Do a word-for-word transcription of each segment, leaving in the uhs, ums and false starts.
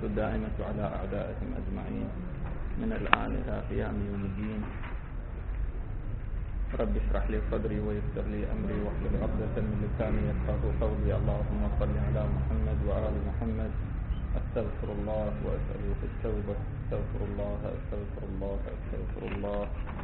الدائمة على أعدائهم أجمعين من الآن إلى قيام يوم الدين. رب اشرح لي صدري ويسر لي أمري واحلل عقدة من لساني يفقهوا قولي. اللهم صل على محمد وآل محمد. أستغفر الله وأسأله في التوبة. أستغفر الله أستغفر الله أستغفر الله.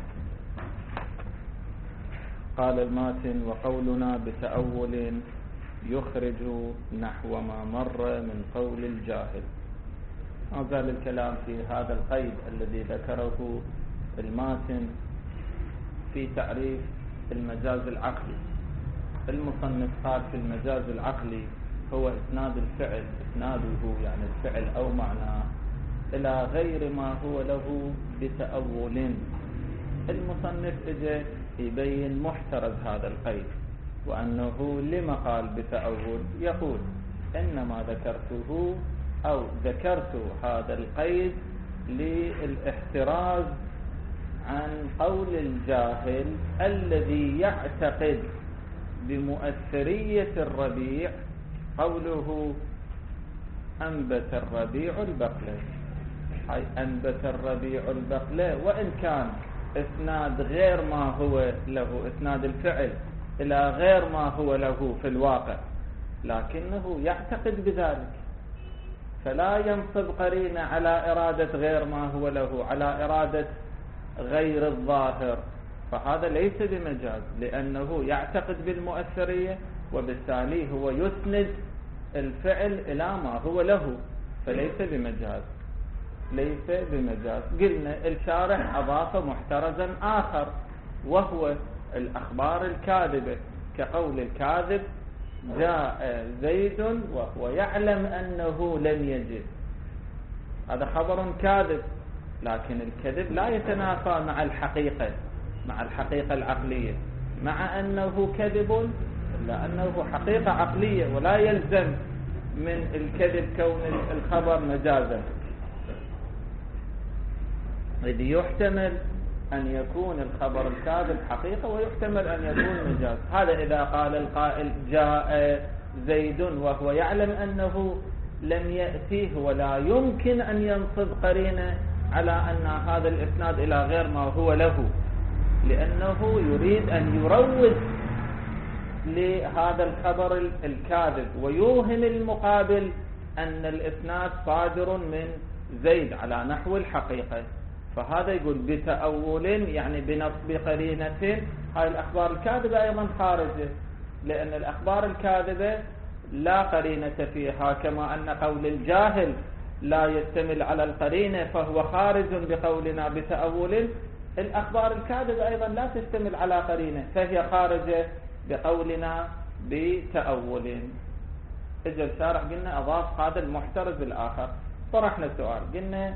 قال الماتن: وقولنا بتأول يخرج نحو ما مر من قول الجاهل. ما زال الكلام في هذا القيد الذي ذكره الماتن في تعريف المجاز العقلي. المصنف قال في المجاز العقلي هو إسناد الفعل، إسناده يعني الفعل أو معناه إلى غير ما هو له بتأول. المصنف اجى يبين محترز هذا القيد، وأنه لما قال بتأول. يقول: إنما ذكرته أو ذكرت هذا القيد للاحتراز عن قول الجاهل الذي يعتقد بمؤثرية الربيع. قوله أنبت الربيع البقلة، أي أنبت الربيع البقلة، وإن كان إسناد غير ما هو له، إسناد الفعل إلى غير ما هو له في الواقع، لكنه يعتقد بذلك، فلا ينصب قرينة على إرادة غير ما هو له، على إرادة غير الظاهر، فهذا ليس بمجاز، لأنه يعتقد بالمؤثرية، وبالتالي هو يسند الفعل إلى ما هو له، فليس بمجاز، ليس بمجاز. قلنا الشارح أضاف محترزا آخر، وهو الأخبار الكاذبة، كقول الكاذب: جاء زيد وهو يعلم أنه لم يجد. هذا خبر كاذب، لكن الكذب لا يتنافى مع الحقيقة، مع الحقيقة العقلية، مع أنه كذب لأنه حقيقة عقلية، ولا يلزم من الكذب كون الخبر مجازا. إذ يحتمل أن يكون الخبر الكاذب حقيقة، ويحتمل أن يكون مجاز. هذا إذا قال القائل: جاء زيد وهو يعلم أنه لم يأتيه، ولا يمكن أن ينصب قرينة على أن هذا الإسناد إلى غير ما هو له، لأنه يريد أن يروج لهذا الخبر الكاذب، ويوهم المقابل أن الإسناد صادر من زيد على نحو الحقيقة. فهذا يقول بتأول، يعني بنصب قرينة. هاي الأخبار الكاذبة أيضا خارجة، لأن الأخبار الكاذبة لا قرينة فيها، كما أن قول الجاهل لا يشتمل على القرينة فهو خارج بقولنا بتأول. الأخبار الكاذبة أيضا لا تشتمل على قرينة، فهي خارجة بقولنا بتأول. إجا الشارح قلنا أضاف هذا المحترز الآخر. طرحنا السؤال، قلنا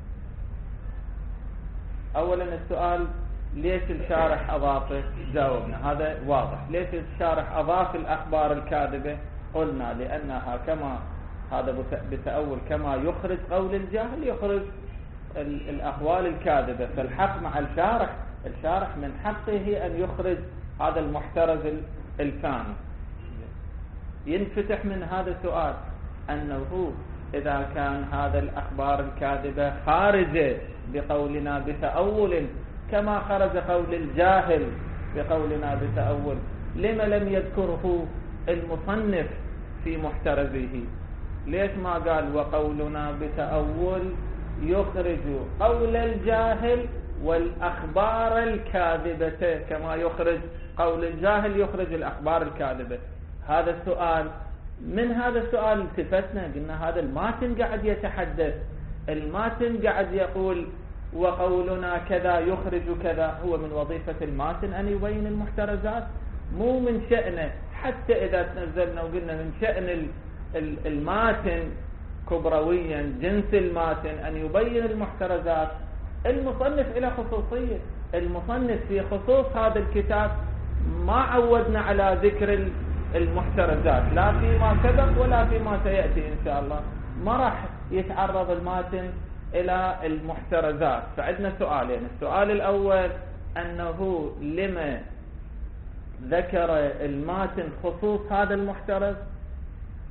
أولا السؤال: ليش الشارح أضافه؟ جاوبنا هذا واضح. ليش الشارح أضاف الأخبار الكاذبة؟ قلنا لأنها كما هذا بتأول كما يخرج قول الجاهل يخرج الأقوال الكاذبة، فالحق مع الشارح. الشارح من حقه أن يخرج هذا المحترز الثاني. ينفتح من هذا السؤال أنه إذا كان هذا الأخبار الكاذبة خارجة بقولنا بتأول كما خرج قول الجاهل بقولنا بتأول، لما لم يذكره المصنف في محترزه؟ ليش ما قال وقولنا بتأول يخرج قول الجاهل والأخبار الكاذبة كما يخرج قول الجاهل يخرج الأخبار الكاذبة؟ هذا السؤال، من هذا السؤال التفتنا، قلنا هذا الماتن قاعد يتحدث، الماتن قاعد يقول وقولنا كذا يخرج كذا. هو من وظيفة الماتن أن يبين المحترزات، مو من شأنه. حتى إذا تنزلنا وقلنا من شأن الماتن كبرويا جنس الماتن أن يبين المحترزات، المصنف إلى خصوصية. المصنف في خصوص هذا الكتاب ما عودنا على ذكر المحترزات، لا فيما سبق ولا فيما سيأتي إن شاء الله. ما راح يتعرض الماتن إلى المحترزات. فعندنا سؤالين: السؤال الأول أنه لما ذكر الماتن خصوص هذا المحترز،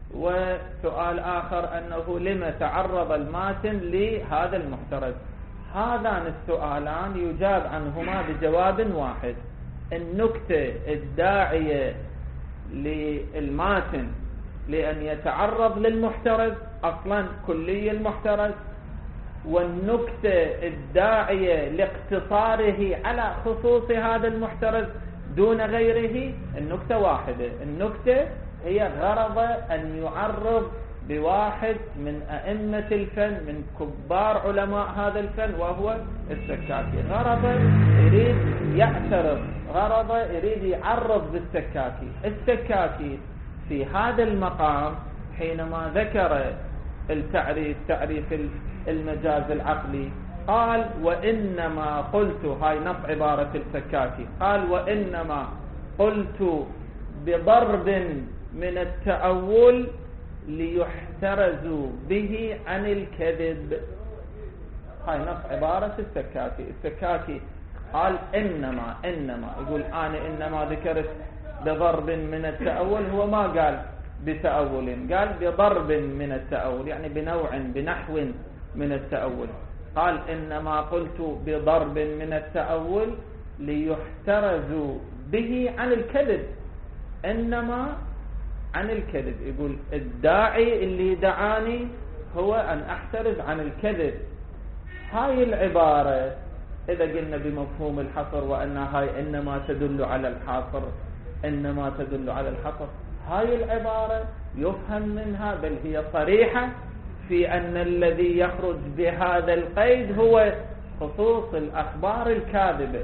وسؤال آخر أنه لما تعرض الماتن لهذا المحترز. هذان السؤالان يجاب عنهما بجواب واحد. النكتة الداعية للماتن لأن يتعرض للمحترز أصلا كلي المحترز، والنكتة الداعية لاقتصاره على خصوص هذا المحترز دون غيره النكتة واحدة. النكتة هي غرض أن يعرض بواحد من أئمة الفن من كبار علماء هذا الفن وهو السكاكي. غرض يريد يعترض، غرض يريد يعرض بالسكاكي. السكاكي في هذا المقام حينما ذكر التعريف تعريف المجاز العقلي قال وإنما قلت، هاي نص عبارة السكاكي، قال وإنما قلت بضرب من التأول ليحترزوا به عن الكذب. هاي نص عبارة السكاكي. السكاكي قال إنما إنما يقول أنا إنما ذكرت بضرب من التأول، هو ما قال بتأول، قال بضرب من التأول يعني بنوع بنحو من التأول. قال إنما قلت بضرب من التأول ليحترزوا به عن الكذب. إنما عن الكذب، يقول الداعي اللي دعاني هو أن أحترز عن الكذب. هاي العبارة إذا قلنا بمفهوم الحصر وأن هاي إنما تدل على الحصر، إنما تدل على الحصر، هاي العبارة يفهم منها بل هي صريحة في أن الذي يخرج بهذا القيد هو خصوص الأخبار الكاذبة.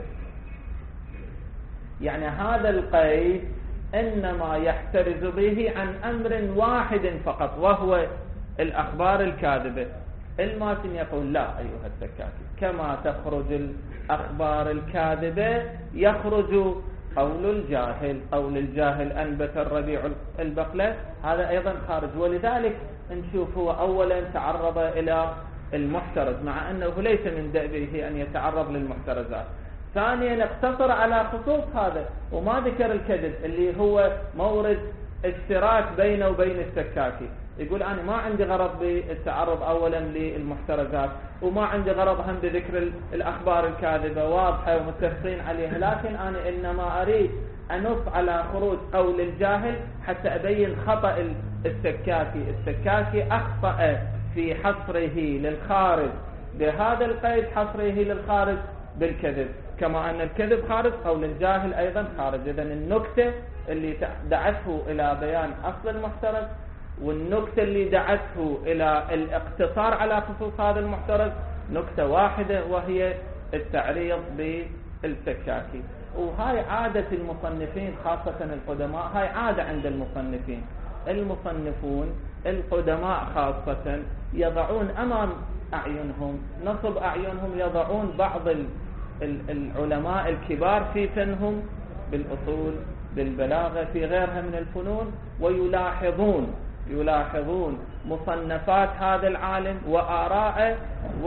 يعني هذا القيد إنما يحترز به عن أمر واحد فقط وهو الأخبار الكاذبة. الماتن يقول لا أيها السكاكي، كما تخرج الأخبار الكاذبة يخرج قول الجاهل. قول الجاهل أنبت الربيع البقلة، هذا أيضا خارج. ولذلك نشوف هو أولا تعرض إلى المحترز مع أنه ليس من دأبه أن يتعرض للمحترزات. ثانيا اقتصر على خصوص هذا وما ذكر الكذب اللي هو مورد اشتراك بينه وبين السكاكي. يقول أنا ما عندي غرض بالتعرض أولا للمحترزات وما عندي غرض هم بذكر الأخبار الكاذبة، واضحة ومتفقين عليها، لكن أنا إنما أريد أنص على خروج قول الجاهل حتى أبين خطأ السكاكي. السكاكي أخطأ في حصره للخارج بهذا القيد، حصره للخارج بالكذب، كما أن الكذب خارج قول الجاهل أيضا خارج. إذن النكتة اللي دعته إلى بيان أصل المحترز والنكتة اللي دعته إلى الاقتصار على خصوص هذا المحترز نكتة واحدة وهي التعريض بالسكاكي. وهاي عادة المصنفين خاصة القدماء، هاي عادة عند المصنفين. المصنفون القدماء خاصة يضعون أمام أعينهم نصب أعينهم يضعون بعض العلماء الكبار في فنهم بالأصول بالبلاغة في غيرها من الفنون، ويلاحظون يلاحظون مصنفات هذا العالم وآراءه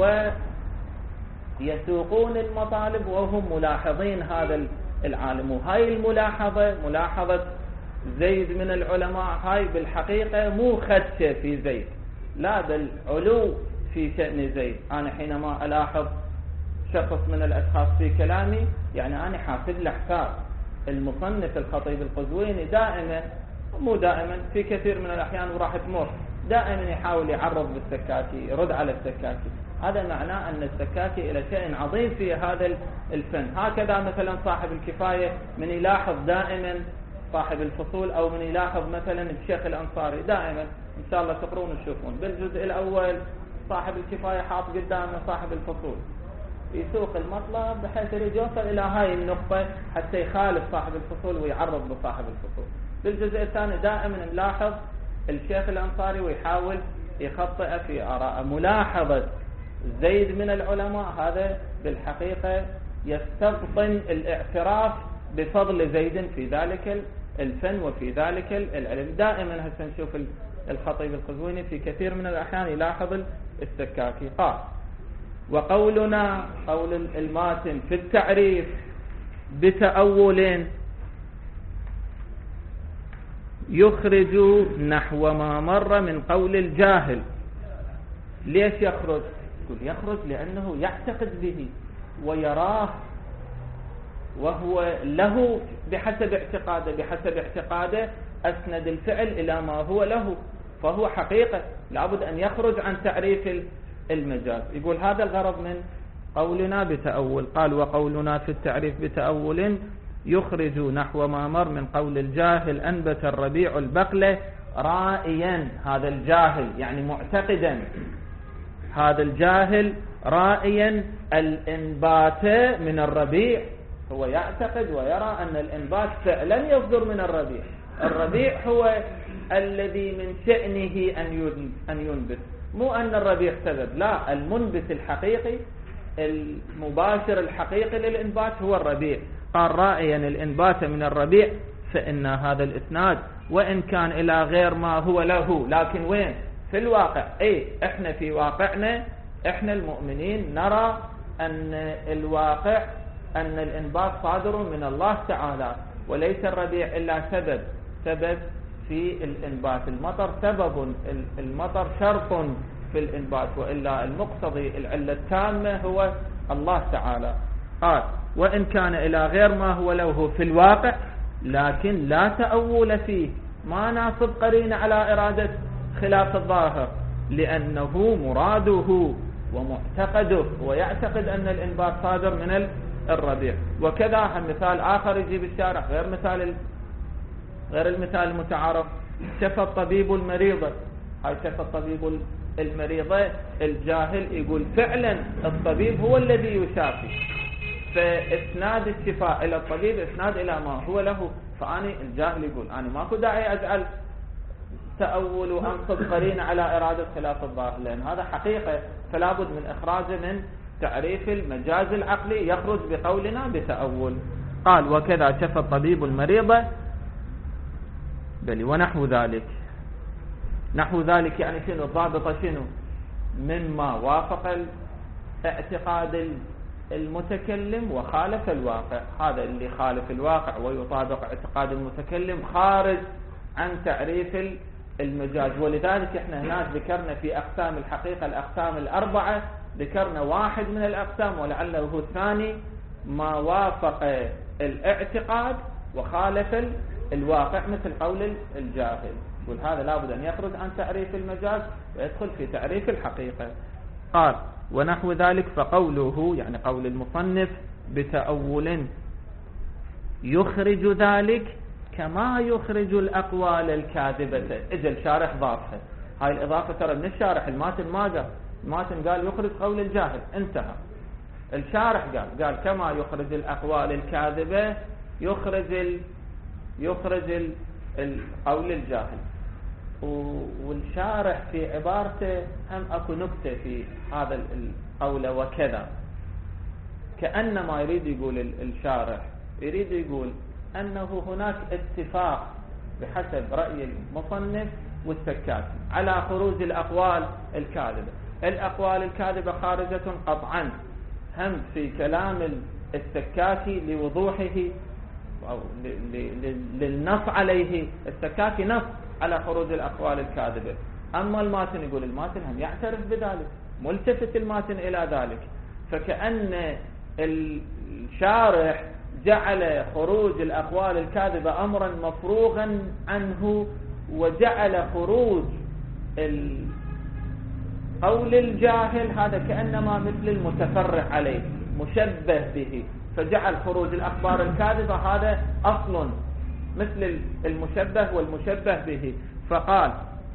ويسوقون المطالب وهم ملاحظين هذا العالم. وهاي الملاحظة ملاحظة زيد من العلماء هاي بالحقيقة مو خدشة في زيد، لا بل علو في شأن زيد. أنا حينما ألاحظ شخص من الأشخاص في كلامي يعني أنا حاسب له حساب. المصنف الخطيب القزويني دائما مو دائما في كثير من الأحيان وراح تمر دائما يحاول يعرض بالسكاكي، يرد على السكاكي. هذا معناه أن السكاكي إلى شيء عظيم في هذا الفن. هكذا مثلا صاحب الكفاية من يلاحظ دائما صاحب الفصول أو من يلاحظ مثلا الشيخ الأنصاري دائما، إن شاء الله تقرون وتشوفون بالجزء الأول صاحب الكفاية حاط قدامه صاحب الفصول يسوق المطلب بحيث يريد يوصل إلى هاي النقطة حتى يخالف صاحب الفصول ويعرض بصاحب الفصول. بالجزء الثاني دائما نلاحظ الشيخ الأنصاري ويحاول يخطئ في آراء. ملاحظة زيد من العلماء هذا بالحقيقة يستبطن الاعتراف بفضل زيد في ذلك الفن وفي ذلك العلم. دائما هسه نشوف الخطيب القزويني في كثير من الأحيان يلاحظ السكاكي. قال وقولنا قول الماتن في التعريف بتأول يخرج نحو ما مر من قول الجاهل. ليش يخرج؟ يقول يخرج لأنه يعتقد به ويراه، وهو له بحسب اعتقاده بحسب اعتقاده أسند الفعل إلى ما هو له، فهو حقيقة لابد أن يخرج عن تعريف المجاز. يقول هذا الغرض من قولنا بتأول. قال وقولنا في التعريف بتأول يخرج نحو ما مر من قول الجاهل أنبت الربيع البقلة رائيا. هذا الجاهل يعني معتقدا، هذا الجاهل رائيا الإنبات من الربيع، هو يعتقد ويرى أن الإنبات فعلا يصدر من الربيع. الربيع هو الذي من شأنه أن ينبت، مو أن الربيع سبب، لا، المنبت الحقيقي المباشر الحقيقي للإنبات هو الربيع. قال رائيا الإنبات من الربيع، فإن هذا الإسناد وإن كان إلى غير ما هو له، لكن وين؟ في الواقع. اي احنا في واقعنا احنا المؤمنين نرى أن الواقع أن الإنبات صادر من الله تعالى، وليس الربيع إلا سبب سبب في الإنبات. المطر سبب، المطر شرط في الإنبات، وإلا المقتضي العلة التامة هو الله تعالى. قال وإن كان إلى غير ما هو له في الواقع، لكن لا تأول فيه، ما ناصب قرين على إرادة خلاف الظاهر، لأنه مراده ومعتقده ويعتقد أن الإنبات صادر من الربيع. وكذا مثال آخر يجيب الشارع غير مثال غير المثال المتعارف، شفى الطبيب المريضة. هاي شفى الطبيب المريضة، الجاهل يقول فعلا الطبيب هو الذي يشافي، فإسناد الشفاء إلى الطبيب إسناد إلى ما هو له. فأنا الجاهل يقول أنا ماكو داعي أجعل تأول وأنصب قرين على إرادة خلاف الظاهر، لأن هذا حقيقة، فلا بد من إخراجه من تعريف المجاز العقلي، يخرج بقولنا بتأول. قال وكذا شفى الطبيب المريضة بل ونحو ذلك. نحو ذلك يعني شنو؟ الضابط شنو؟ مما وافق الاعتقاد المتكلم وخالف الواقع. هذا اللي خالف الواقع ويطابق اعتقاد المتكلم خارج عن تعريف المجاز. ولذلك احنا هناك ذكرنا في أقسام الحقيقة الأقسام الأربعة، ذكرنا واحد من الأقسام ولعله هو الثاني، ما وافق الاعتقاد وخالف الواقع مثل قول الجاهل. وهذا لابد أن يخرج عن تعريف المجاز ويدخل في تعريف الحقيقة. قال ونحو ذلك، فقوله يعني قول المصنف بتأول يخرج ذلك كما يخرج الأقوال الكاذبة. اجل شارح ضافها، هاي الإضافة ترى من الشارح، الماتن ما قال، الماتن قال يخرج قول الجاهل، انتهى. الشارح قال قال كما يخرج الأقوال الكاذبة يخرج ال يخرج ال القول الجاهل. والشارح في عبارته هم اكو نكتة في هذا القول وكذا، كأنما يريد يقول الشارح يريد يقول أنه هناك اتفاق بحسب رأي المصنف والسكاتي على خروج الأقوال الكاذبة. الأقوال الكاذبة خارجة قطعا، هم في كلام السكاتي لوضوحه أو للنص عليه، السكاتي نص على خروج الأقوال الكاذبة. أما الماتن يقول الماتن هم يعترف بذلك، ملتفت الماتن إلى ذلك، فكأن الشارح جعل خروج الأقوال الكاذبة أمرا مفروغا عنه، وجعل خروج قول الجاهل هذا كأنما مثل المتفرع عليه مشبه به، فجعل خروج الأخبار الكاذبة هذا أصل مثل المشبه والمشبه به. فقال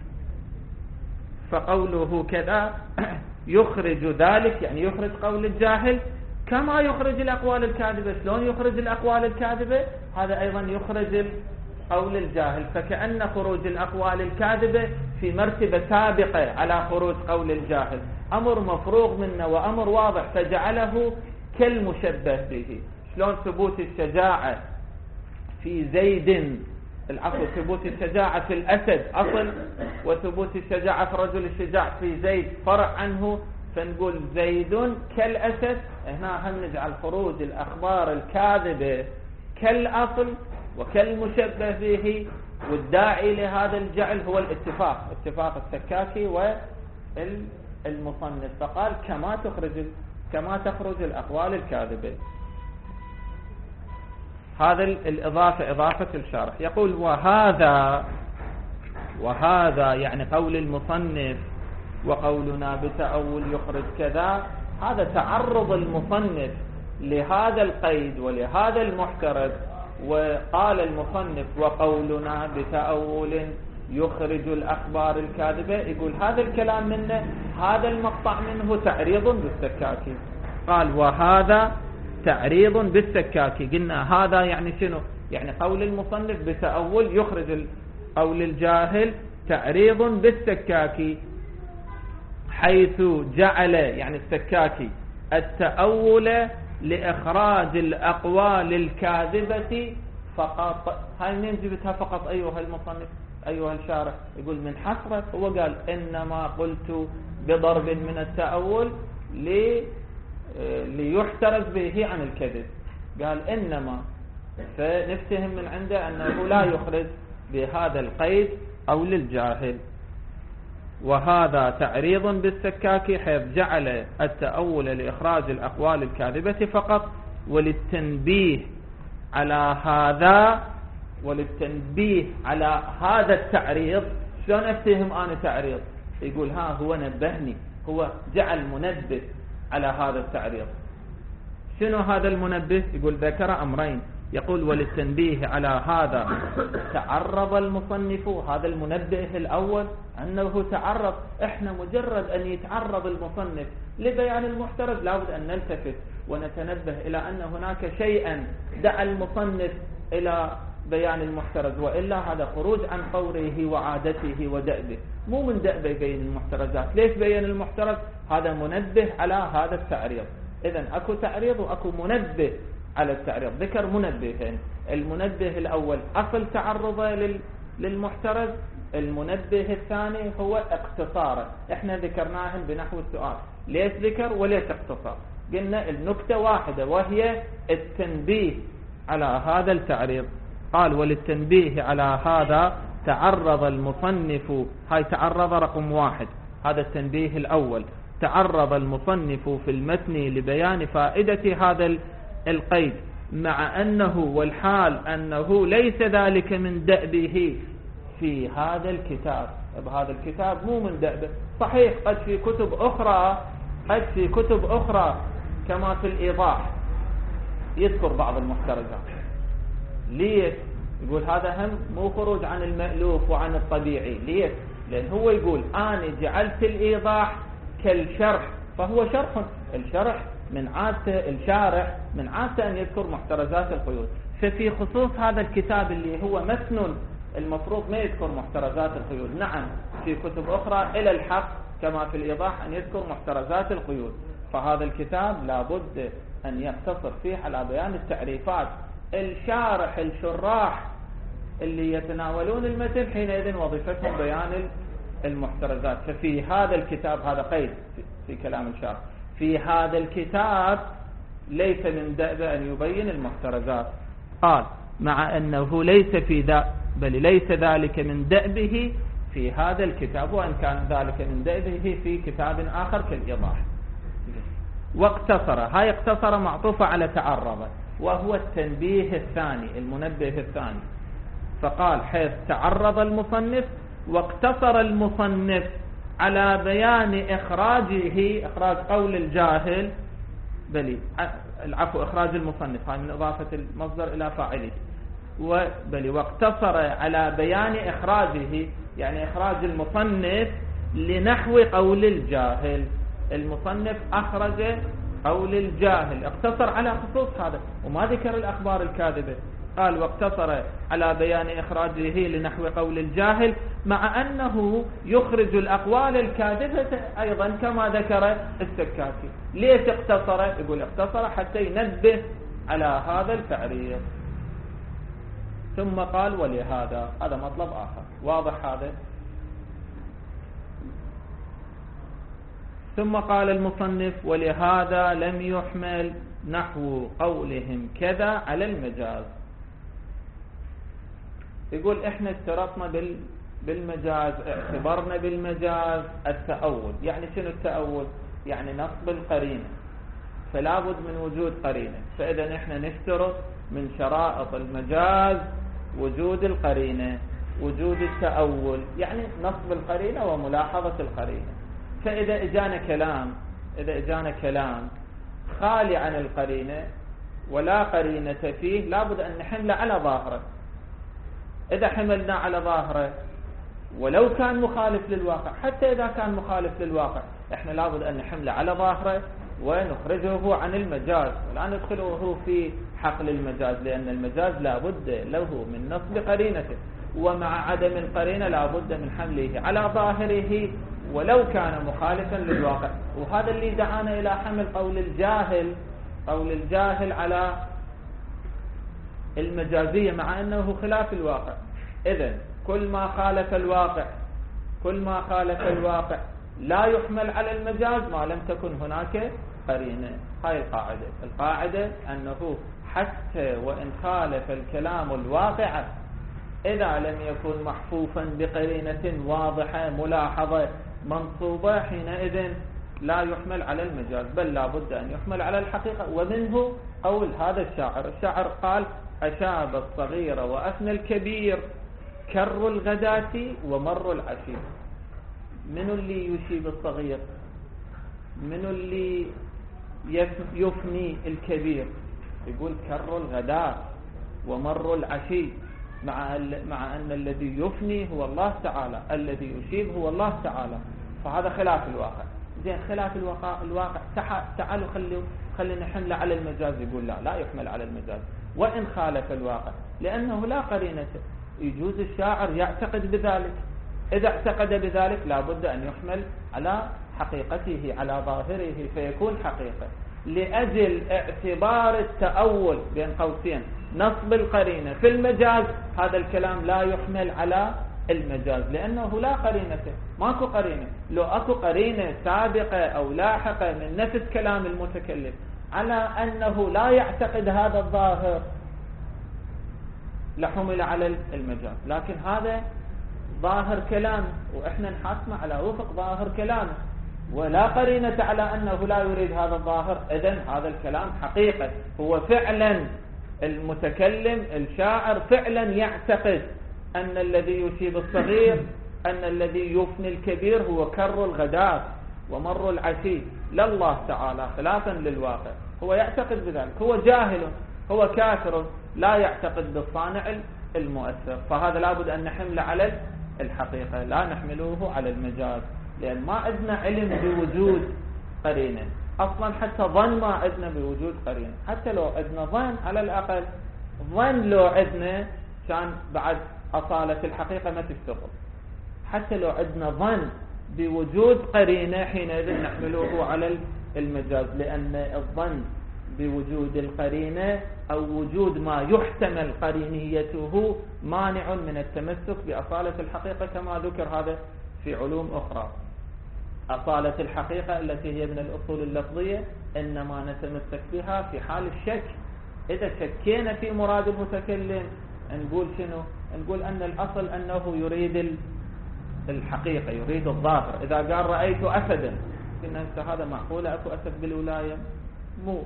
فقوله كذا يخرج ذلك يعني يخرج قول الجاهل كما يخرج الأقوال الكاذبة. شلون يخرج الأقوال الكاذبة؟ هذا أيضا يخرج قول الجاهل، فكأن خروج الأقوال الكاذبة في مرتبة سابقة على خروج قول الجاهل، أمر مفروغ منه وأمر واضح، فجعله كالمشبه به. شلون ثبوت الشجاعة في زيد، العفو ثبوت الشجاعة في الأسد أصل، وثبوت الشجاعة في الرجل الشجاع في زيد فرع عنه، فنقول زيد كالأسد. هنا هم نجعل خروج الأخبار الكاذبة كالأصل وكالمشبه به، والداعي لهذا الجعل هو الاتفاق، اتفاق السكاكي والمصنف. فقال كما تخرج كما تخرج الأقوال الكاذبة. هذا الإضافة إضافة الشارح. يقول وهذا وهذا يعني قول المصنف وقولنا بتأول يخرج كذا، هذا تعرض المصنف لهذا القيد ولهذا المحترز. وقال المصنف وقولنا بتأول يخرج الأخبار الكاذبة، يقول هذا الكلام منه، هذا المقطع منه تعريض بالسكاكي. قال وهذا تعريض بالسكاكي. قلنا هذا يعني شنو؟ يعني قول المصنف بتأول يخرج قول الجاهل تعريض بالسكاكي، حيث جعل يعني السكاكي التأول لإخراج الأقوال الكاذبة فقط. هاي من جبتها فقط أيها المصنف أيها الشارح؟ يقول من حسرة، هو قال إنما قلت بضرب من التأول لي ليحترز به عن الكذب. قال إنما، فنفتهم من عنده أنه لا يخرج بهذا القيد أو للجاهل. وهذا تعريض بالسكاكي حيث جعل التأول لإخراج الأقوال الكاذبة فقط، وللتنبيه على هذا وللتنبيه على هذا التعريض. شلون أفتهم أنا تعريض؟ يقول ها هو نبهني، هو جعل منبه على هذا التعريض. شنو هذا المنبه؟ يقول ذكر أمرين. يقول وللتنبيه على هذا تعرض المصنف، هذا المنبه الأول أنه تعرض. إحنا مجرد أن يتعرض المصنف لبيان المحترز لابد أن نلتفت ونتنبه إلى أن هناك شيئا دعا المصنف إلى بيان المحترز، وإلا هذا خروج عن قوله وعادته ودأبه. مو من دأبه يبين المحترزات. ليش بين المحترز؟ هذا منبه على هذا التعريض. إذن أكو تعريض وأكو منبه على التعريض. ذكر منبهين، المنبه الأول أصل تعرضه للمحترز، المنبه الثاني هو اقتصاره. احنا ذكرناهم بنحو السؤال ليش ذكر وليش اقتصار. قلنا النكتة واحدة وهي التنبيه على هذا التعريض. قال وللتنبيه على هذا تعرض المصنف، هاي تعرض رقم واحد، هذا التنبيه الأول. تعرض المصنف في المتن لبيان فائدة هذا القيد، مع أنه والحال أنه ليس ذلك من دأبه في هذا الكتاب. بهذا الكتاب مو من دأبه. صحيح قد في كتب أخرى قد في كتب أخرى كما في الإيضاح يذكر بعض المحترزات. ليش؟ يقول هذا هم مو خروج عن المألوف وعن الطبيعي. ليش؟ لأن هو يقول أنا جعلت الإيضاح كالشرح، فهو شرح. الشرح من عادته الشارح من عادته أن يذكر محترزات القيود. ففي خصوص هذا الكتاب اللي هو متن المفروض ما يذكر محترزات القيود. نعم في كتب أخرى إلى الحق كما في الإيضاح أن يذكر محترزات القيود. فهذا الكتاب لابد أن يقتصر فيه على بيان التعريفات. الشارح الشراح اللي يتناولون المتن حينئذ وظيفتهم بيان المحترزات. ففي هذا الكتاب، هذا قيد في كلام الشارح، في هذا الكتاب ليس من دأبه أن يبين المحترزات. قال مع أنه ليس في ذا بل ليس ذلك من دأبه في هذا الكتاب، وأن كان ذلك من دأبه في كتاب آخر كالإيضاح. واقتصر، هاي اقتصر معطوفة على تعرض، وهو التنبيه الثاني المنبه الثاني. فقال حيث تعرض المصنف واقتصر المصنف على بيان إخراجه، إخراج قول الجاهل، بلي العفو إخراج المصنف، هاي من إضافة المصدر إلى فاعله. وبلي واقتصر على بيان إخراجه يعني إخراج المصنف لنحو قول الجاهل. المصنف أخرج قول الجاهل، اقتصر على خصوص هذا وما ذكر الأخبار الكاذبة. قال واقتصر على بيان إخراجه لنحو قول الجاهل، مع أنه يخرج الأقوال الكاذبة أيضا كما ذكر السكاكي. ليش اقتصر؟ يقول اقتصر حتى ينبه على هذا التعريض. ثم قال ولهذا، هذا مطلب آخر واضح هذا. ثم قال المصنف ولهذا لم يحمل نحو قولهم كذا على المجاز. يقول إحنا اشترطنا بال بالمجاز، اعتبرنا بالمجاز التأول. يعني شنو التأول؟ يعني نصب القرينة، فلا بد من وجود قرينة. فإذا إحنا نشترط من شرائط المجاز وجود القرينة، وجود التأول، يعني نصب القرينة وملاحظة القرينة. فإذا إجانا كلام إذا إجانا كلام خالي عن القرينة ولا قرينة فيه، لا بد أن نحمله على ظاهره. إذا حملنا على ظاهره ولو كان مخالف للواقع، حتى إذا كان مخالف للواقع، إحنا لا بد أن نحمله على ظاهره ونخرجه عن المجاز، ولا ندخله في حقل المجاز، لأن المجاز لا بد له من نصب قرينته، ومع عدم القرينة لا بد من حمله على ظاهره ولو كان مخالفا للواقع. وهذا اللي دعانا إلى حمل قول الجاهل قول الجاهل على المجازية مع أنه خلاف الواقع. إذن كل ما خالف الواقع كل ما خالف الواقع لا يحمل على المجاز ما لم تكن هناك قرينة. هاي القاعدة القاعدة أنه حتى وإن خالف الكلام الواقع، إذا لم يكن محفوفا بقرينة واضحة ملاحظة منصوبة، حينئذ لا يحمل على المجاز، بل لا بد أن يحمل على الحقيقة. ومنه قول هذا الشاعر الشاعر قال: أشاب الصغير وأفنى الكبير، كر الغداة ومر العشي. من اللي يشيب الصغير؟ من اللي يفني الكبير؟ يقول كر الغداة ومر العشي، مع مع أن الذي يفني هو الله تعالى، الذي يشيب هو الله تعالى. فهذا خلاف الواقع. زين، خلاف الواقع الواقع تعالوا خلوا خلينا نحمله على المجاز. يقول لا لا يحمل على المجاز وإن خالف الواقع، لأنه لا قرينة. يجوز الشاعر يعتقد بذلك، إذا اعتقد بذلك لا بد أن يحمل على حقيقته على ظاهره فيكون حقيقة. لأجل اعتبار التأول بين قوسين نصب القرينة في المجاز، هذا الكلام لا يحمل على المجاز لأنه لا قرينة، ماكو قرينة. لو أكو قرينة سابقة أو لاحقة من نفس كلام المتكلم على أنه لا يعتقد هذا الظاهر لحمل على المجاز، لكن هذا ظاهر كلامه وإحنا نحاكمه على وفق ظاهر كلامه ولا قرينة على أنه لا يريد هذا الظاهر. إذن هذا الكلام حقيقة، هو فعلا المتكلم الشاعر فعلا يعتقد أن الذي يشيب الصغير، أن الذي يفني الكبير هو كر الغداة ومر العشي لله تعالى خلافا للواقع. هو يعتقد بذلك، هو جاهل، هو كافر، لا يعتقد بالصانع المؤثر. فهذا لابد أن نحمله على الحقيقة، لا نحمله على المجاز، لأن ما عندنا علم بوجود قرينة أصلا، حتى ظن ما عندنا بوجود قرينة. حتى لو عندنا ظن، على الأقل ظن لو عندنا كان بعد أصالة الحقيقة ما تشتغل. حتى لو عندنا ظن بوجود قرينة حينئذ نحمله على المجاز، لأن الظن بوجود القرينة أو وجود ما يحتمل قرينيته مانع من التمسك بأصالة الحقيقة، كما ذكر هذا في علوم أخرى. أصالة الحقيقة التي هي من الأصول اللفظية إنما نتمسك بها في حال الشك. إذا شكينا في مراد المتكلم نقول شنو؟ نقول أن الأصل أنه يريد الحقيقة، يريد الظاهر. إذا قال رأيت أسدا، قلنا هذا معقولة أكو أسد بالولاية؟ مو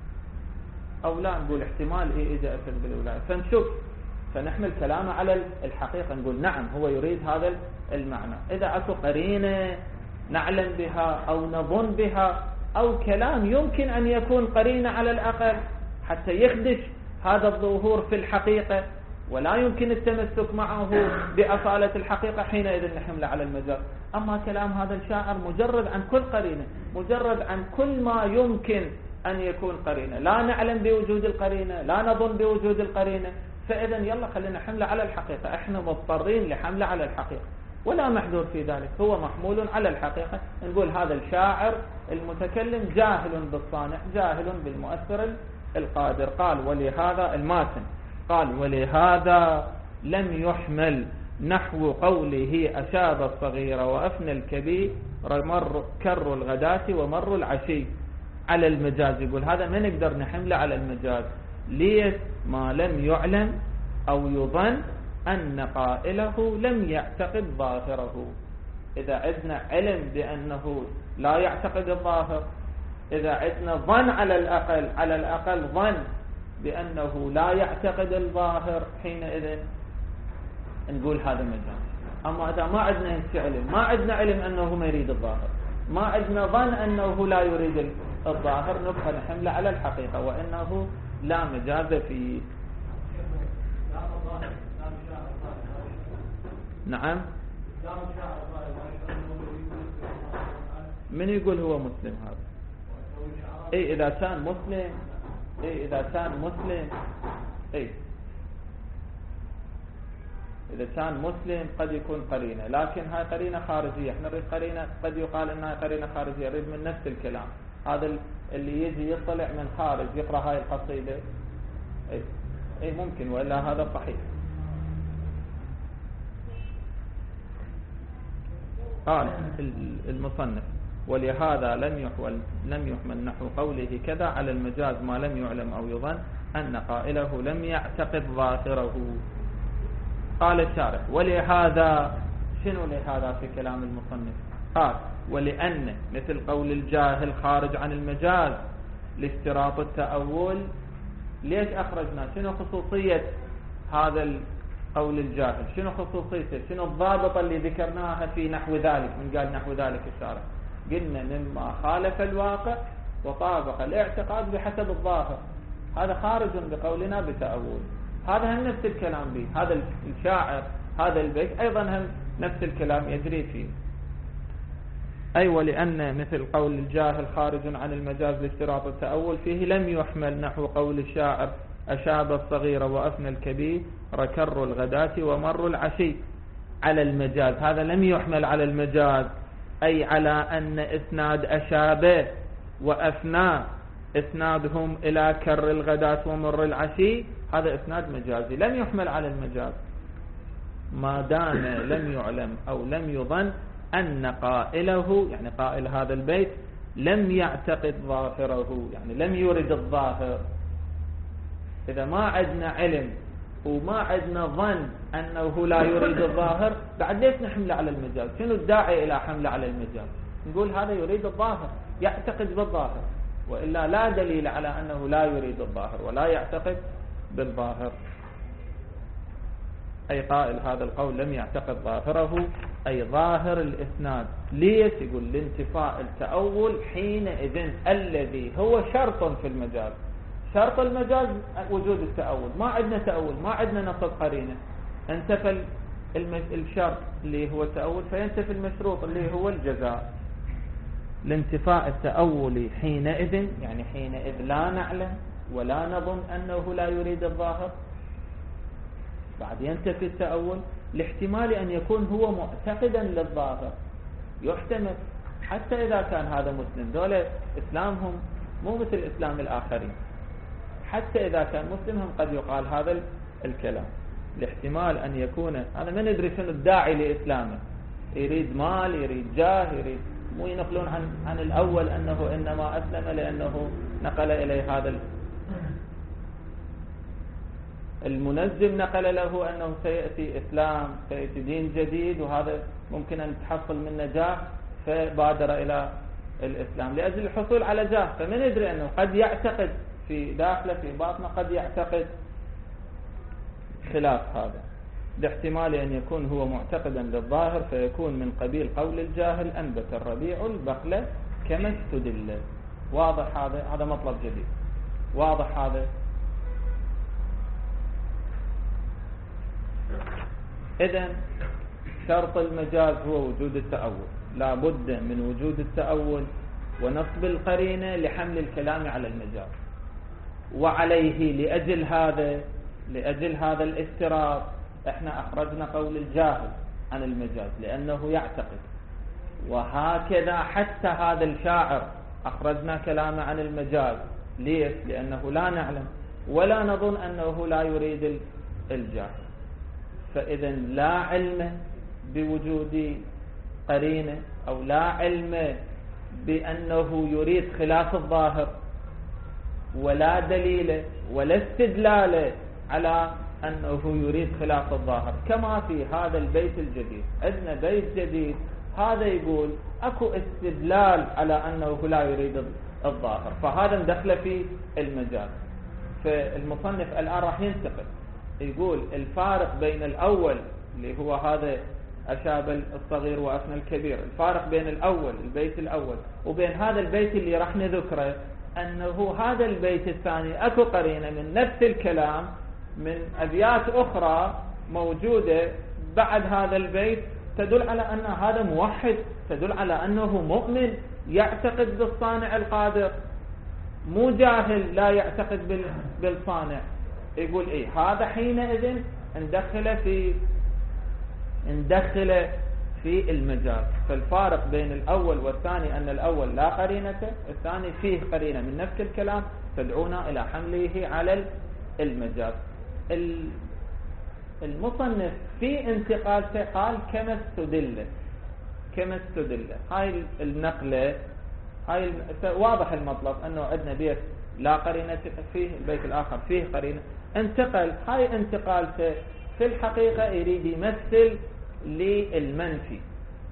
أو لا، نقول احتمال إيه إذا أسد بالولاية، فنشوف فنحمل كلامه على الحقيقة، نقول نعم هو يريد هذا المعنى. إذا أكو قرينة نعلم بها أو نظن بها أو كلام يمكن أن يكون قرينة على الأقل حتى يخدش هذا الظهور في الحقيقة ولا يمكن التمسك معه بأصالة الحقيقة، حينئذ نحمل على المجاز. أما كلام هذا الشاعر مجرد عن كل قرينة، مجرد عن كل ما يمكن أن يكون قرينة، لا نعلم بوجود القرينة، لا نظن بوجود القرينة، فإذا يلا خلينا حمله على الحقيقة. احنا مضطرين لحمله على الحقيقة ولا محذور في ذلك، هو محمول على الحقيقة. نقول هذا الشاعر المتكلم جاهل بالصانع، جاهل بالمؤثر القادر. قال ولهذا الماتن قال ولهذا لم يحمل نحو قوله أشاب الصغير وأفنى الكبير مر كر الغداة ومر العشي على المجاز. يقول هذا ما نقدر نحمله على المجاز، ليش؟ ما لم يعلم أو يظن أن قائله لم يعتقد ظاهره. إذا عندنا علم بأنه لا يعتقد الظاهر، إذا عندنا ظن على الأقل على الأقل ظن بأنه لا يعتقد الظاهر، حينئذ نقول هذا مجاز. أما إذا ما عندنا علم، ما عندنا علم أنه ما يريد الظاهر، ما عندنا ظن أنه لا يريد الظاهر، نبقى نحمله على الحقيقة وإنه لا مجاز فيه. نعم. من يقول هو مسلم هذا؟ اي اذا كان مسلم، اي اذا كان مسلم، اي اذا كان مسلم قد يكون قرينه، لكن هاي قرينه خارجيه. احنا نريد قرينه، قد يقال انها قرينه خارجيه، نريد من نفس الكلام. هذا اللي يجي يطلع من خارج يقرا هاي القصيده، اي اي ممكن، والا هذا صحيح. قال المصنف: ولهذا لم يحمل لم يحمل نحو قوله كذا على المجاز ما لم يعلم أو يظن أن قائله لم يعتقد ظاهره. قال الشارح: ولهذا، شنو لهذا في كلام المصنف؟ قال: ولأن مثل قول الجاهل خارج عن المجاز لاشتراط التأول. ليش أخرجنا؟ شنو خصوصية هذا قول الجاهل؟ شنو خصوصيته؟ شنو الضابطة اللي ذكرناها في نحو ذلك؟ من قال نحو ذلك الشارح؟ قلنا مما خالف الواقع وطابق الاعتقاد بحسب الظاهر، هذا خارج بقولنا بتأول. هذا هم نفس الكلام به، هذا الشاعر هذا البيت أيضا هم نفس الكلام يجري فيه. أي ولأن مثل قول الجاهل خارج عن المجاز لاشتراط التأول فيه لم يحمل نحو قول الشاعر أشاب الصغير وأفنى الكبير ركر الغداة ومر العشي على المجاز. هذا لم يحمل على المجاز، أي على أن إسناد أشاب وأفنى إسنادهم إلى كر الغداة ومر العشي هذا إسناد مجازي، لم يحمل على المجاز ما دام لم يعلم أو لم يظن أن قائله، يعني قائل هذا البيت، لم يعتقد ظاهره، يعني لم يرد الظاهر. إذا ما عندنا علم وما عندنا ظن أنه لا يريد الظاهر، بعد ليش نحمله على المجاز؟ شنو الداعي إلى حمله على المجاز؟ نقول هذا يريد الظاهر، يعتقد بالظاهر، وإلا لا دليل على أنه لا يريد الظاهر ولا يعتقد بالظاهر. أي قائل هذا القول لم يعتقد ظاهره، أي ظاهر الإسناد. ليش؟ يقول لانتفاء التأول حينئذ الذي هو شرط في المجاز. شرط المجاز وجود التأول، ما عندنا تأول، ما عندنا نصب قرينة، انتفى الشرط اللي هو التأول فينتفي المشروط اللي هو الجزاء. لانتفاء التأول حينئذ، يعني حينئذ لا نعلم ولا نظن أنه لا يريد الظاهر، بعد ينتفي التأول لاحتمال أن يكون هو معتقدا للظاهر. يحتمل حتى إذا كان هذا مسلم، دولة إسلامهم مو مثل إسلام الآخرين، حتى إذا كان مسلم هم قد يقال هذا الكلام لاحتمال أن يكون هذا ما ندري شنو الداعي لإسلامه، يريد مال، يريد جاه، يريد، مو ينقلون عن عن الأول أنه إنما أسلم لأنه نقل إليه هذا المنزل، نقل له أنه سيأتي إسلام، سيأتي دين جديد، وهذا ممكن أن تحصل من نجاح، فبادر إلى الإسلام لأجل الحصول على جاه. فمن يدري أنه قد يعتقد في داخله في باطنه، قد يعتقد خلاف هذا، لاحتمال أن يكون هو معتقدا للظاهر فيكون من قبيل قول الجاهل أنبت الربيع البقلة كما استدل. واضح هذا؟ هذا مطلب جديد، واضح هذا؟ إذن شرط المجاز هو وجود التأول، لا بد من وجود التأول ونصب القرينة لحمل الكلام على المجاز. وعليه لأجل هذا لأجل هذا الاشتراط احنا أخرجنا قول الجاهل عن المجاز لأنه يعتقد، وهكذا حتى هذا الشاعر أخرجنا كلامه عن المجاز. ليش؟ لأنه لا نعلم ولا نظن أنه لا يريد الجاهل. فإذا لا علم بوجود قرينة أو لا علم بأنه يريد خلاف الظاهر، ولا دليل ولا استدلال على أنه يريد خلاف الظاهر، كما في هذا البيت الجديد. عندنا بيت جديد هذا يقول أكو استدلال على أنه لا يريد الظاهر، فهذا مدخل في المجاز. فالمصنف الآن راح ينتقل يقول الفارق بين الأول اللي هو هذا أشاب الصغير وأفنى الكبير، الفارق بين الأول البيت الأول وبين هذا البيت اللي راح نذكره أنه هذا البيت الثاني أكو قرينة من نفس الكلام من أبيات أخرى موجودة بعد هذا البيت تدل على أن هذا موحد، تدل على أنه مؤمن يعتقد بالصانع القادر، مو جاهل لا يعتقد بالصانع. يقول إيه هذا حينئذ ندخل في ندخل في المجاز. فالفارق بين الأول والثاني أن الأول لا قرينة، الثاني فيه قرينة من نفس الكلام تدعونا إلى حمله على المجاز. المصنف في انتقالته قال كما استدل كما استدل هاي النقلة، هاي واضح المطلب أنه عندنا بيت لا قرينة فيه، البيت الآخر فيه قرينة، انتقل. هاي انتقالته في الحقيقة يريد يمثل للمنفي.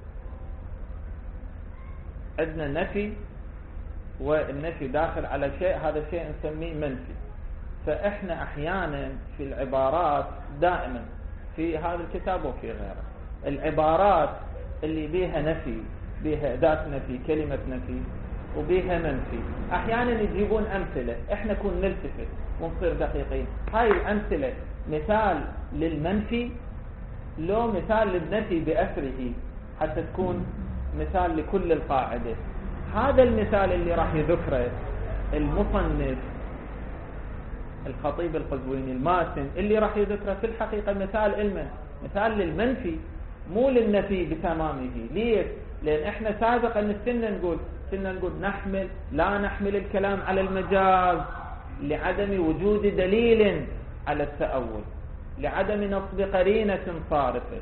عندنا نفي والنفي داخل على شيء، هذا الشيء نسميه منفي. فإحنا أحيانا في العبارات دائما في هذا الكتاب وفي غيره العبارات اللي بيها نفي، بيها أداة نفي، كلمة نفي، وبيها منفي، أحيانا يجيبون أمثلة إحنا كون نلتفت ونصير دقيقين. هاي الأمثلة مثال للمنفي لو مثال للنفي بأثره حتى تكون مثال لكل القاعدة. هذا المثال اللي راح يذكره المصنف الخطيب القزويني الماتن اللي راح يذكره في الحقيقة مثال علما، مثال للمنفي مو للنفي بتمامه. ليش؟ لأن احنا سابقا نستنى نقول كنا نقول نحمل لا نحمل الكلام على المجاز لعدم وجود دليل على التأول، لعدم نصب قرينة صارفة.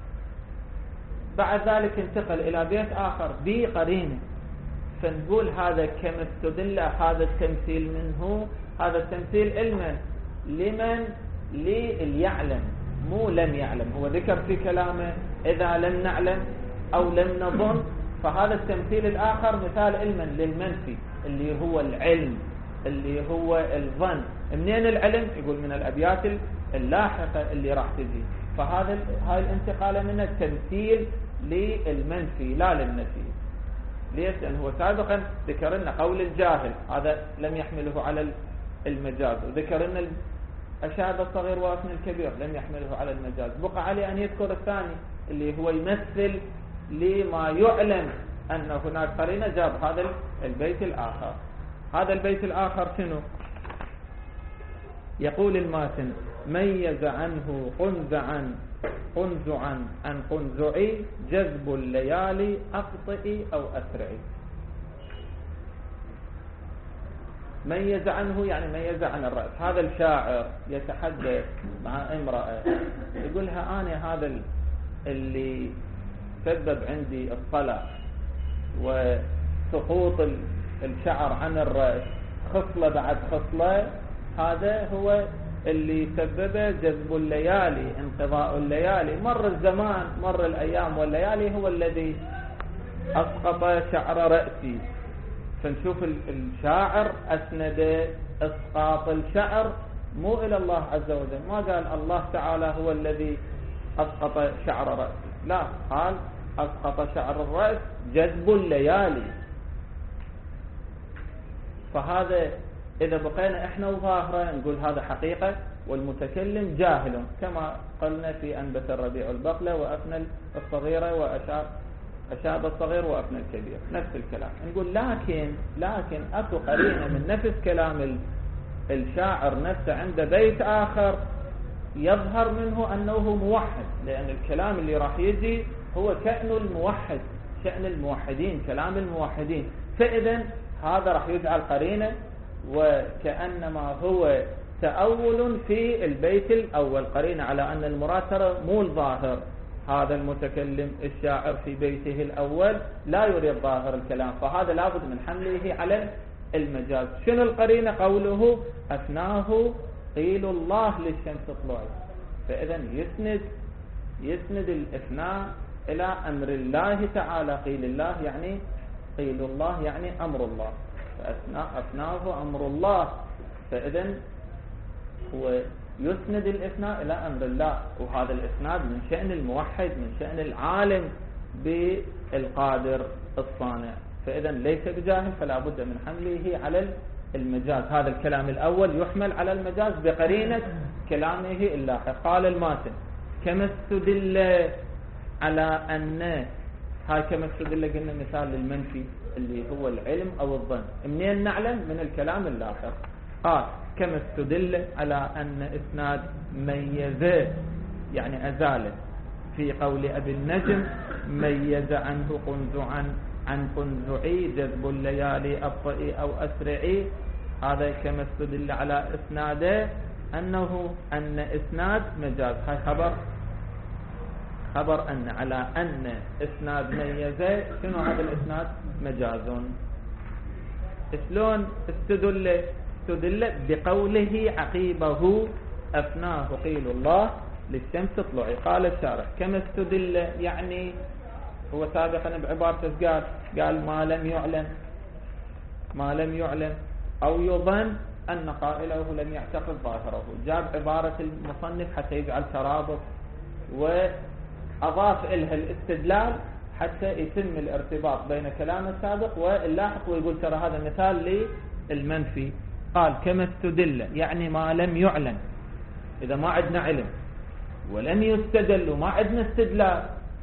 بعد ذلك انتقل إلى بيت آخر بقرينة، فنقول هذا كما استدل هذا التمثيل منه، هذا التمثيل علما لمن لليعلم مو لم يعلم. هو ذكر في كلامه إذا لم نعلم أو لم نظن، فهذا التمثيل الآخر مثال علما للمنفي اللي هو العلم اللي هو الظن. منين العلم؟ يقول من الأبيات اللاحقة اللي راح تجي. فهذا هاي الانتقال من التمثيل للمنفي لا للنفي. ليش؟ لأنه هو سابقا ذكر لنا قول الجاهل هذا لم يحمله على المجاز، وذكر لنا أشاب الصغير وأفنى الكبير لم يحمله على المجاز. بقى عليه أن يذكر الثاني اللي هو يمثل لما يعلم أن هناك قرينة، جاب هذا البيت الآخر. هذا البيت الآخر شنو؟ يقول الماتن ميز عنه قنزعا قنزعا عن قنزعي جذب الليالي أقطئي أو أسرعي. ميز عنه يعني ميز عن الرأس. هذا الشاعر يتحدث مع امرأة يقول لها أنا هذا اللي سبب عندي الصلع وسقوط الشعر عن الرأس خصلة بعد خصلة، هذا هو اللي سببه جذب الليالي انقضاء الليالي، مر الزمان مر الأيام والليالي هو الذي أسقط شعر رأسي. فنشوف الشاعر أسند إسقاط الشعر مو إلى الله عز وجل، ما قال الله تعالى هو الذي أسقط شعر رأسي، لا، قال أسقط شعر الرأس جذب الليالي. فهذا إذا بقينا إحنا وظاهرة نقول هذا حقيقة والمتكلم جاهل، كما قلنا في أنبت الربيع البقلة وأفنى الصغيرة وأشاب أشاب الصغير وأفنى الكبير، نفس الكلام. نقول لكن لكن أكو قرينة من نفس كلام الشاعر نفسه عند بيت آخر يظهر منه أنه موحد، لأن الكلام اللي راح يجي هو كأنه الموحد، شأن الموحدين، كلام الموحدين. فإذا هذا راح يجعل قرينة وكأنما هو تأول في البيت الأول، قرينة على أن المراد ترى مو الظاهر. هذا المتكلم الشاعر في بيته الأول لا يريد ظاهر الكلام، فهذا لابد من حمله على المجاز. شنو القرينة؟ قوله أثناه قيل الله للشمس اطلعي. فإذا يسند يسند الإثناء إلى أمر الله تعالى. قيل الله يعني قيل الله يعني أمر الله، فأثناه أمر الله، فإذا هو يسند الإثناء إلى أمر الله. وهذا الإسناد من شأن الموحد، من شأن العالم بالقادر الصانع، فإذا ليس بجاهل، فلا بد من حمله على المجاز. هذا الكلام الأول يحمل على المجاز بقرينة كلامه اللاحق. قال الماتن كما استدل على أن، هاي كما استدل قلنا مثال للمنفي اللي هو العلم أو الظن. منين نعلم؟ من الكلام اللاحق. قال كما استدل على أن إسناد ميز يعني أزال في قول أبي النجم ميز عنه قنزعا عن قنزعي جذب الليالي أبطئي أو أسرعي. هذا كما استدل على إسناده أنه أن إسناد مجاز. هاي خبر خبر أن على أن إسناد ميز. شنو هذا الإسناد؟ مجاز. شلون استدل؟ استدل بقوله عقيبه أفناه قيل الله للشمس اطلعي. قال الشارح كما استدل يعني هو سابقا بعبارته قال قال ما لم يعلم ما لم يعلم أو يظن أن قائله لم يعتقد ظاهره. جاب عبارة المصنف حتى يجعل ترابط وأضاف إلها الاستدلال حتى يتم الارتباط بين كلام السابق واللاحق، ويقول ترى هذا مثال للمنفي. قال كما استدل يعني ما لم يعلم، إذا ما عندنا علم ولم يستدل وما عندنا استدلال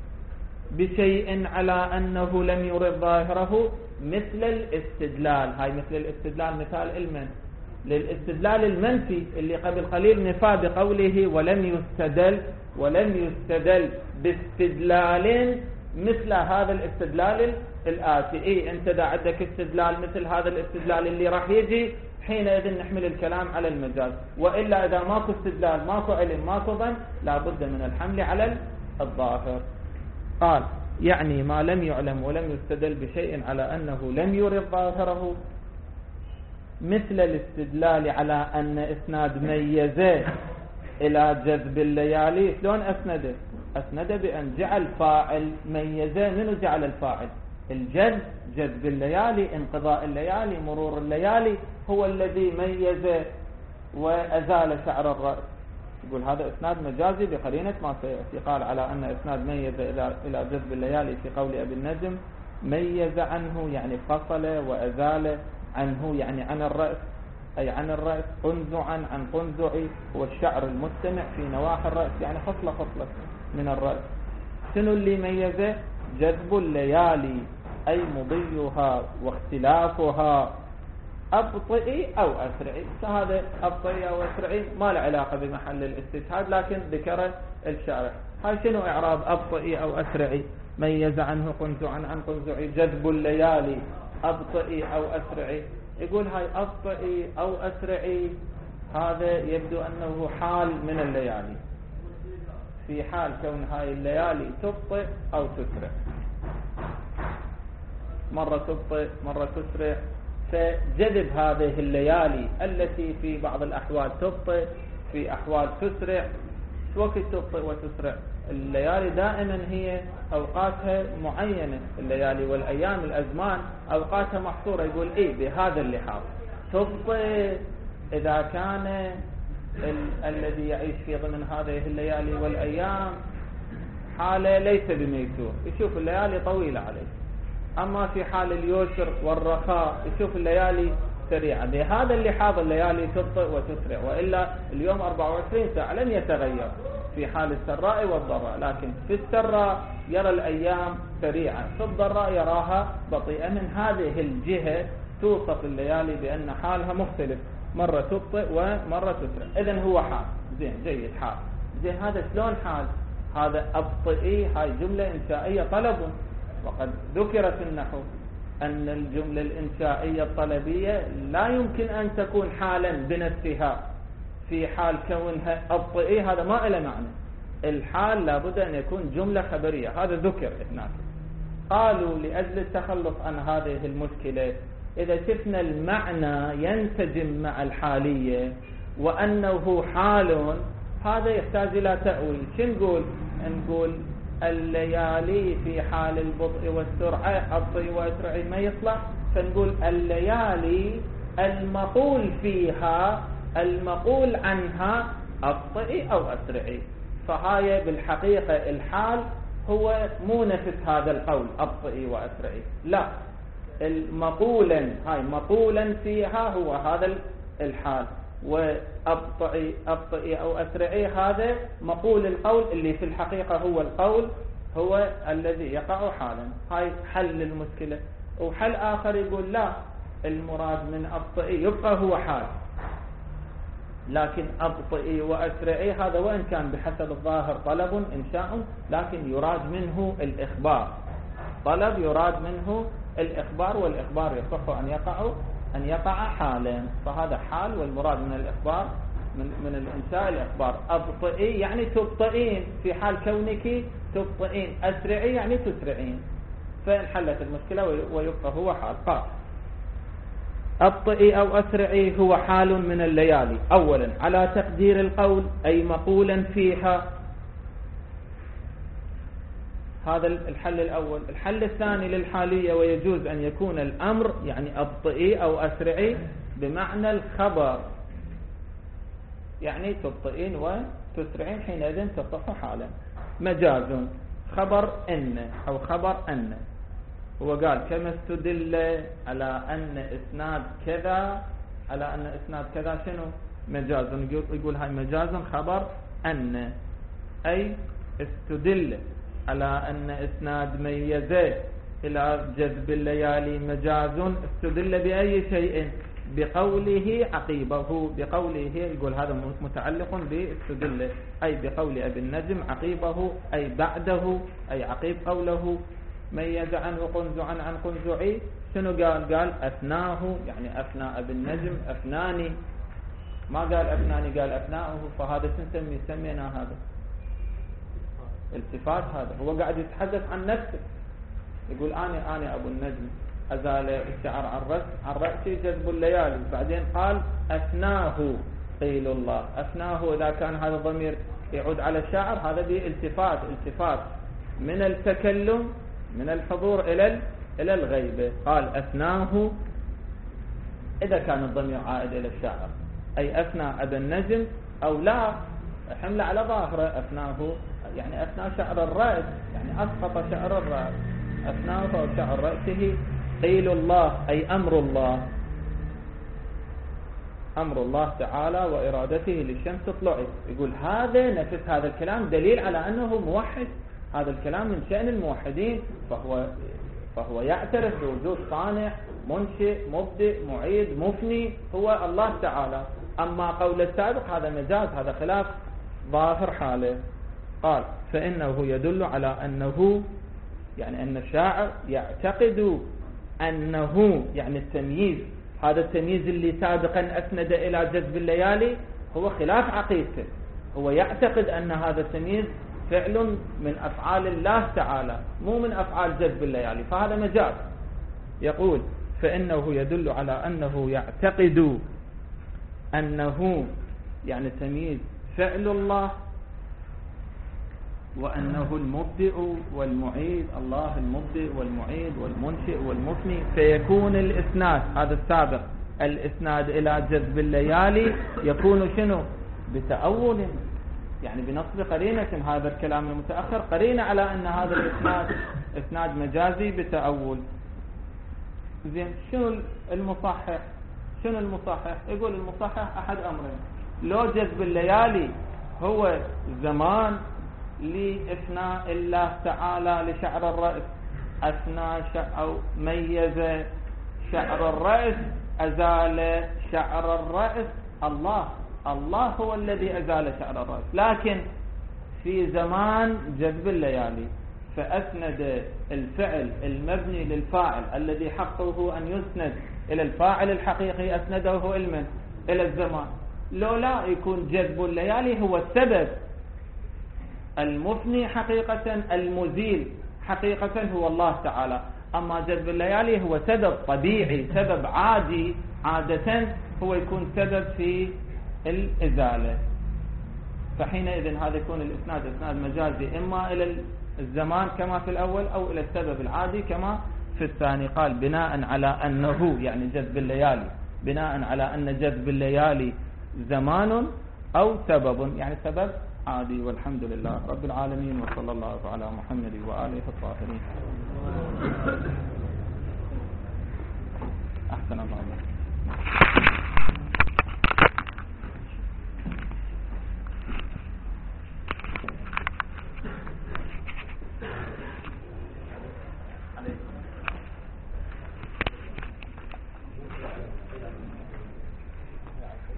بشيء على أنه لم يرد ظاهره، مثل الاستدلال. هاي مثل الاستدلال مثال المن للاستدلال المنفي اللي قبل قليل نفى بقوله ولم يستدل ولم يستدل باستدلال مثل هذا الاستدلال الآتي. إيه أنت دا عندك استدلال مثل هذا الاستدلال اللي راح يجي، حينئذ نحمل الكلام على المجاز. وإلا إذا ماكو استدلال ماكو علم ماكو ظن لا بد من الحمل على الظاهر. قال يعني ما لم يعلم ولم يستدل بشيء على أنه لم يرد ظاهره، مثل الاستدلال على أن إسناد ميزه إلى جذب الليالي. شلون أسنده؟ أسنده بأن جعل فاعل ميزه. منو جعل الفاعل؟ الجذب، جذب الليالي، انقضاء الليالي، مرور الليالي، هو الذي ميز وأزال شعر الرأس. يقول هذا إسناد مجازي بقرينة ما سيأتي. قال على أن إسناد ميز إلى جذب الليالي في قول أبي النجم ميز عنه يعني فصل وأزال عنه يعني عن الرأس، أي عن الرأس. قنزعا عن قنزعي هو الشعر المستمع في نواحي الرأس، يعني خصلة خصلة من الرأس. شنو اللي ميزه؟ جذب الليالي أي مضيها واختلافها أبطئي أو أسرعي. فهذا أبطئي أو أسرعي ما له علاقة بمحل الاستشهاد، لكن ذكر الشارح. هاي شنو إعراب أبطئي أو أسرعي؟ ميز عنه قنزعا عن قنزعي جذب الليالي أبطئي أو أسرعي. يقول هاي أبطئي أو أسرعي هذا يبدو أنه حال من الليالي، في حال كون هاي الليالي تبطئ أو تسرع، مرة تبطئ مرة تسرع. فجذب هذه الليالي التي في بعض الأحوال تبطئ في أحوال تسرع. وقت تبطئ وتسرع الليالي دائما هي أوقاتها معينة، الليالي والأيام الأزمان أوقاتها محصورة. يقول إيه بهذا اللحاظ تبطئ إذا كان ال الذي يعيش في ضمن هذه الليالي والأيام حالة ليس بميسور، يشوف الليالي طويلة عليه. أما في حال اليسر والرخاء يشوف الليالي سريعة. بهذا اللحاظ الليالي تبطئ وتسرع، وإلا اليوم أربعة وعشرين ساعة لن يتغير في حال السراء والضراء، لكن في السراء يرى الأيام سريعة، في الضراء يراها بطيئة. من هذه الجهة توصف الليالي بأن حالها مختلف، مرة تبطئ ومرة تسرع. إذن هو حال زين جيد حال زين. هذا شلون حال؟ هذا أبطئي هاي جملة إنشائية طلب، وقد ذكر في النحو أن الجملة الإنشائية الطلبية لا يمكن أن تكون حالا بنفسها في حال كونها أبطئي، هذا ما إلى معنى. الحال لابد أن يكون جملة خبرية، هذا ذكر هناك. قالوا لأجل التخلص عن هذه المشكلة إذا شفنا المعنى ينسجم مع الحالية وأنه حال، هذا يحتاج إلى تأويل. شو نقول؟ نقول الليالي في حال البطء والسرعة، أبطئ وأسرعي ما يصلح، فنقول الليالي المقول فيها المقول عنها أبطئ أو أسرعي. فهاي بالحقيقة الحال هو مو نفس هذا القول أبطئ وأسرعي، لا، المقولا هاي مقولا فيها هو هذا الحال، وأبطئ أبطئ أو أسرعي هذا مقول القول اللي في الحقيقة هو القول هو الذي يقع حالا. هاي حل المشكلة. وحل آخر يقول لا، المراد من أبطئ يبقى هو حال، لكن أبطئ وأسرعي هذا وإن كان بحسب الظاهر طلب إنشاء، لكن يراد منه الإخبار. طلب يراد منه الإخبار، والإخبار يصح أن يقع أن يقع حالا، فهذا حال، والمراد من الإخبار من, من الإنشاء الإخبار. أبطئي يعني تبطئين في حال كونك تبطئين، أسرعي يعني تسرعين، فانحلت المشكلة ويبقى هو حال. قال أبطئي أو أسرعي هو حال من الليالي أولا على تقدير القول، أي مقولا فيها. هذا الحل الأول. الحل الثاني للحالية، ويجوز أن يكون الأمر يعني أبطئي أو أسرعي بمعنى الخبر، يعني تبطئين وتسرعين حينئذ تصح حالا. مجاز خبر إن أو خبر أن، هو قال كما استدل على أن إسناد كذا، على أن إسناد كذا شنو؟ مجاز. يقول هاي مجاز خبر أن، أي استدل على أن إسناد ميزه إلى جذب الليالي مجاز، استدل بأي شيء؟ بقوله عقيبه، بقوله يقول هذا متعلق باستدل، أي بقول أبي النجم عقيبه، أي بعده، أي عقيب قوله ميز عنه قنزعا عن قنزعي. شنو قال؟ قال أثناه، يعني أثناء أبي النجم أثناني، ما قال أثناني، قال أثناءه. فهذا سنسمي سمينا هذا التفات، هذا هو قاعد يتحدث عن نفسه، يقول أنا أنا أبو النجم أزال الشعر عن رأس عن رأسي جذب الليالي، بعدين قال أثناه قيل الله. أثناه إذا كان هذا الضمير يعود على الشاعر، هذا به التفات، التفات من التكلم من الحضور إلى إلى الغيبة. قال أثناه إذا كان الضمير عائد إلى الشاعر، أي أثنى أبا النجم، أو لا حمل على ظاهره أثناه يعني أثنى شعر الرأس، يعني أسقط شعر الرأس، أثناه أو شعر رأسه. قيل الله أي أمر الله، أمر الله تعالى وإرادته للشمس طلوعي. يقول هذا نفس هذا الكلام دليل على أنه موحد، هذا الكلام من شأن الموحدين، فهو فهو يعترف بوجود صانع منشئ مبدئ معيد مفني هو الله تعالى. أما قول السابق هذا مجاز، هذا خلاف ظاهر حاله. قال فإنه يدل على أنه، يعني أن الشاعر يعتقد أنه، يعني التمييز، هذا التمييز اللي سابقا أسند إلى جذب الليالي هو خلاف عقيدته، هو يعتقد أن هذا التمييز فعل من أفعال الله تعالى مو من أفعال جذب الليالي، فهذا مجاز. يقول فإنه يدل على أنه يعتقد أنه يعني التمييز فعل الله، وأنه المبدئ والمعيد، الله المبدئ والمعيد والمنشئ والمفني، فيكون الإسناد هذا السابق الإسناد إلى جذب الليالي يكون شنو؟ بتأول، يعني بنصب قرينة. هذا الكلام المتأخر قرينة على أن هذا الإسناد إسناد مجازي بتأول. زين، شنو المصحح؟ شنو المصحح؟ يقول المصحح أحد أمرين، لو جذب الليالي هو زمان لإثناء الله تعالى لشعر الرأس، أثنى أو ميز شعر الرأس، أزال شعر الرأس الله، الله هو الذي أزال شعر الرأس، لكن في زمان جذب الليالي فأسند الفعل المبني للفاعل الذي حقه أن يسند إلى الفاعل الحقيقي، أسنده المن إلى الزمان. لو لا يكون جذب الليالي هو السبب المفني حقيقة، المزيل حقيقة هو الله تعالى، أما جذب الليالي هو سبب طبيعي، سبب عادي، عادة هو يكون سبب في الإزالة. فحينئذ هذا يكون الإسناد إسناد مجازي إما إلى الزمان كما في الأول أو إلى السبب العادي كما في الثاني. قال بناء على أنه يعني جذب الليالي، بناء على أن جذب الليالي زمان أو سبب يعني سبب عادي. والحمد لله رب العالمين، وصلى الله على محمد وآله الطاهرين.